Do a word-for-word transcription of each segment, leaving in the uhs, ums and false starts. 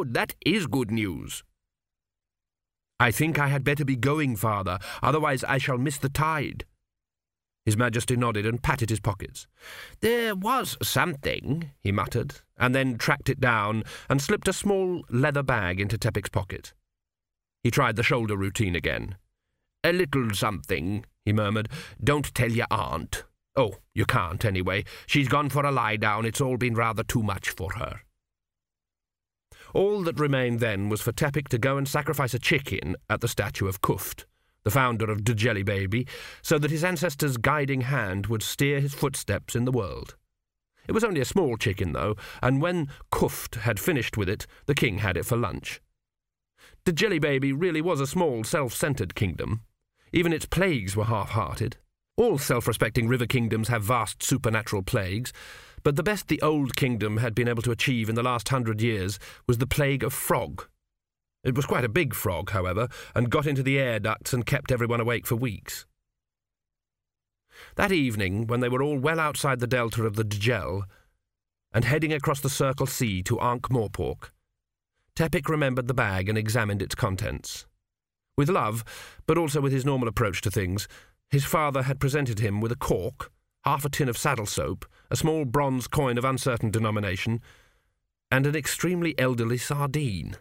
good, that is good news." "I think I had better be going, father, otherwise I shall miss the tide." His Majesty nodded and patted his pockets. "There was something," he muttered, and then tracked it down and slipped a small leather bag into Tepic's pocket. He tried the shoulder routine again. "A little something," he murmured. "Don't tell your aunt. Oh, you can't, anyway. She's gone for a lie-down. It's all been rather too much for her." All that remained then was for Tepic to go and sacrifice a chicken at the statue of Kuft, the founder of Djeli Baby, so that his ancestor's guiding hand would steer his footsteps in the world. It was only a small chicken, though, and when Kuft had finished with it, the king had it for lunch. Djeli Baby really was a small, self-centred kingdom. Even its plagues were half-hearted. All self-respecting river kingdoms have vast supernatural plagues, but the best the old kingdom had been able to achieve in the last hundred years was the plague of frog. It was quite a big frog, however, and got into the air ducts and kept everyone awake for weeks. That evening, when they were all well outside the delta of the Djel, and heading across the Circle Sea to Ankh-Morpork, Tepic remembered the bag and examined its contents. With love, but also with his normal approach to things, his father had presented him with a cork, half a tin of saddle soap, a small bronze coin of uncertain denomination, and an extremely elderly sardine.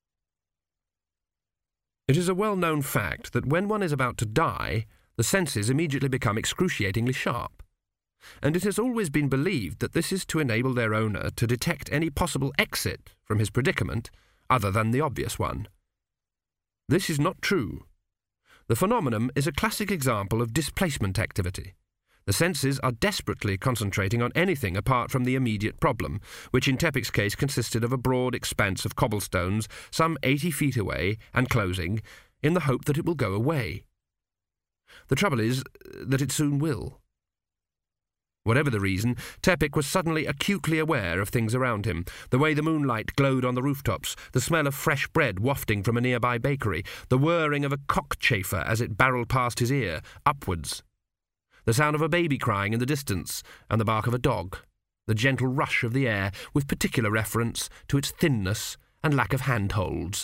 It is a well-known fact that when one is about to die, the senses immediately become excruciatingly sharp, and it has always been believed that this is to enable their owner to detect any possible exit from his predicament other than the obvious one. This is not true. The phenomenon is a classic example of displacement activity. The senses are desperately concentrating on anything apart from the immediate problem, which in Tepic's case consisted of a broad expanse of cobblestones some eighty feet away and closing, in the hope that it will go away. The trouble is that it soon will. Whatever the reason, Tepic was suddenly acutely aware of things around him, the way the moonlight glowed on the rooftops, the smell of fresh bread wafting from a nearby bakery, the whirring of a cockchafer as it barreled past his ear, upwards, the sound of a baby crying in the distance, and the bark of a dog, the gentle rush of the air, with particular reference to its thinness and lack of handholds.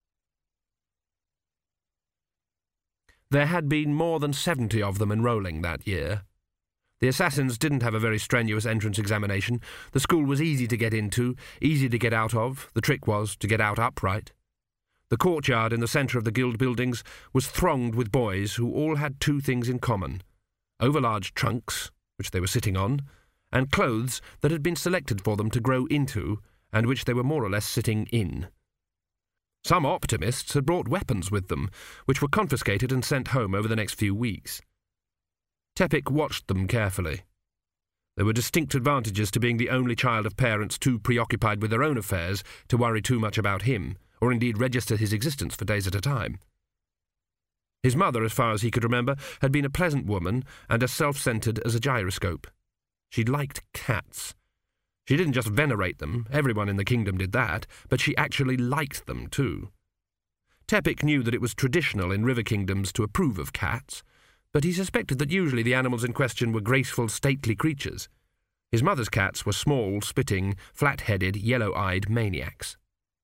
There had been more than seventy of them enrolling that year. The assassins didn't have a very strenuous entrance examination. The school was easy to get into, easy to get out of. The trick was to get out upright. The courtyard in the centre of the guild buildings was thronged with boys who all had two things in common: overlarge trunks, which they were sitting on, and clothes that had been selected for them to grow into, and which they were more or less sitting in. Some optimists had brought weapons with them, which were confiscated and sent home over the next few weeks. Tepic watched them carefully. There were distinct advantages to being the only child of parents too preoccupied with their own affairs to worry too much about him, or indeed register his existence for days at a time. His mother, as far as he could remember, had been a pleasant woman and as self-centred as a gyroscope. She liked cats. She didn't just venerate them, everyone in the kingdom did that, but she actually liked them too. Tepic knew that it was traditional in river kingdoms to approve of cats, but he suspected that usually the animals in question were graceful, stately creatures. His mother's cats were small, spitting, flat-headed, yellow-eyed maniacs.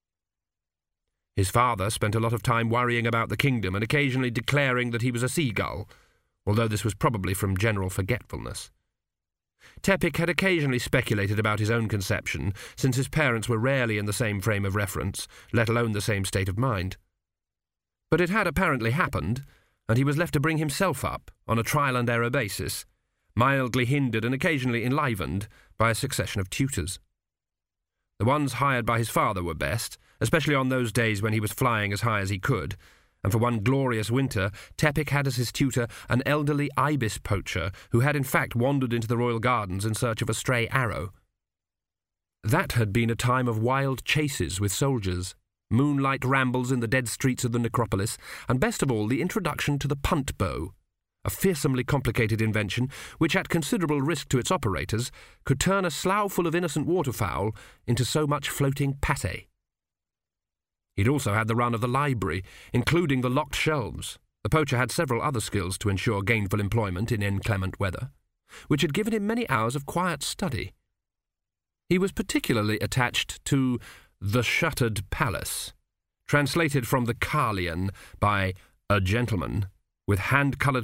His father spent a lot of time worrying about the kingdom and occasionally declaring that he was a seagull, although this was probably from general forgetfulness. Tepic had occasionally speculated about his own conception, since his parents were rarely in the same frame of reference, let alone the same state of mind. But it had apparently happened, and he was left to bring himself up on a trial-and-error basis, mildly hindered and occasionally enlivened by a succession of tutors. The ones hired by his father were best, especially on those days when he was flying as high as he could, and for one glorious winter, Tepic had as his tutor an elderly ibis poacher who had in fact wandered into the royal gardens in search of a stray arrow. That had been a time of wild chases with soldiers, moonlight rambles in the dead streets of the necropolis, and best of all, the introduction to the punt bow, a fearsomely complicated invention which, at considerable risk to its operators, could turn a slough full of innocent waterfowl into so much floating pâté. He'd also had the run of the library, including the locked shelves. The poacher had several other skills to ensure gainful employment in inclement weather, which had given him many hours of quiet study. He was particularly attached to The Shuttered Palace, translated from the Carlian by a gentleman with hand-coloured